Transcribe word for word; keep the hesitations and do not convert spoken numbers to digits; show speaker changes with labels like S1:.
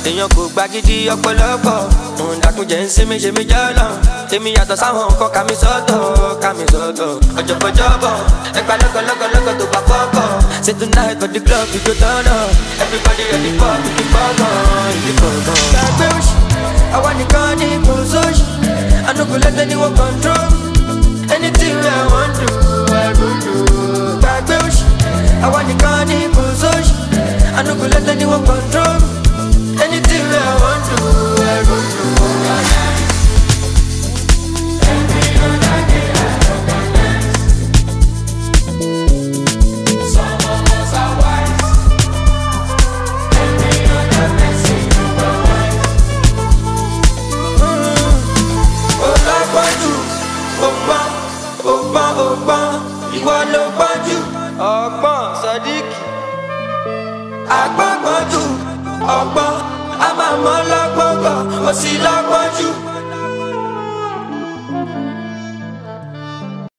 S1: èèyàn kò gba gidi ọ̀pọ̀lọpọ̀ òun dàkúnjẹ́ ń sinmi ṣe mí jọ́lọ̀ èmi yàtọ̀ sáwọn nǹkan ká mi sọ́tọ̀ ká mi sọ́tọ̀ ọjọ́bọ̀jọ́bọ̀ ẹgbà lọ́gọ̀lọ́gọ̀lọ́gọ̀ tó bá fọ́kọ̀ say tonight for the club we go turn up everybody ready for ìdí gbọ̀ngàn ìdí gbọ̀ngàn. gbàgbé òṣì àwa nìkan ní kò sóṣì I no go let anyone control anything I want to I go do. gbàgbé òṣì àwa nìkan ní kò sóṣì I no go let anyone control anything I want to I go do.